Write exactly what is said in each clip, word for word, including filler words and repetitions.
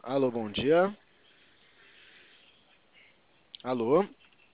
Alô, bom dia. Alô?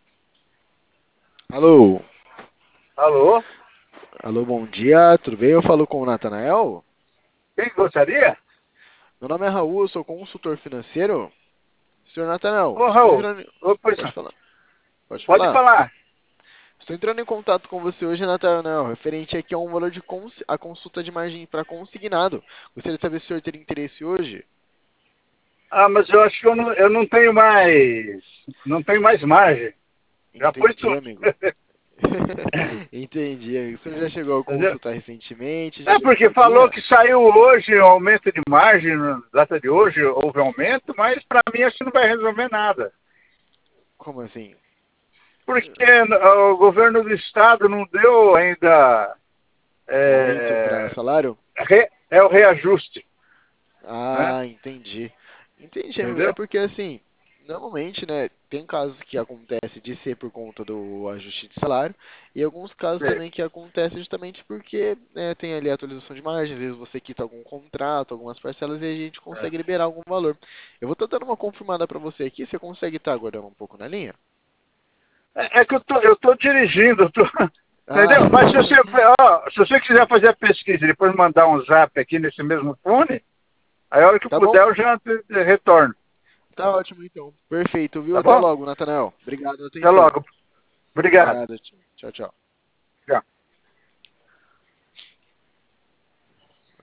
Alô? Alô? Alô, bom dia. Tudo bem? Eu falo com o Natanael. Quem gostaria? Meu nome é Raul, eu sou consultor financeiro. Senhor Natanael, Ô, estou Raul, entrando. em- ô, pois Pode não. falar. Pode Pode falar. falar. Estou entrando em contato com você hoje, Natanael, referente aqui a um valor de cons... a consulta de margem para consignado. Gostaria de saber se o senhor teria interesse hoje. Ah, mas eu acho que eu não, eu não tenho mais. Não tenho mais margem. Já foi Entendi, tudo. amigo. Entendi, amigo. O senhor já chegou a Entendeu? consultar recentemente? Já É viu porque como que falou é? que saiu hoje o aumento de margem, na data de hoje houve aumento, mas para mim acho que não vai resolver nada. Como assim? Porque o governo do estado não deu ainda. Um aumento para É, salário? re- é o reajuste, né? Ah, entendi. Entendi, amigo. É Entendeu? porque assim, normalmente, né, tem casos que acontece de ser por conta do ajuste de salário e alguns casos Sim, também que acontece justamente porque, né, tem ali a atualização de margem, às vezes você quita algum contrato, algumas parcelas e a gente é. consegue liberar algum valor. Eu vou estar dando uma confirmada para você aqui, você consegue estar aguardando um pouco na linha? É é que eu tô, eu tô dirigindo, eu tô- Ah, entendeu? Mas se você, ó, se você quiser fazer a pesquisa e depois mandar um zap aqui nesse mesmo fone, aí a hora que tá bom. puder eu já te- te retorno, Tá ótimo então. Perfeito, viu? tá Até bom? logo, Natanael. Obrigado pela Até atenção. logo. Obrigado. Obrigado. Tchau, tchau. Tchau.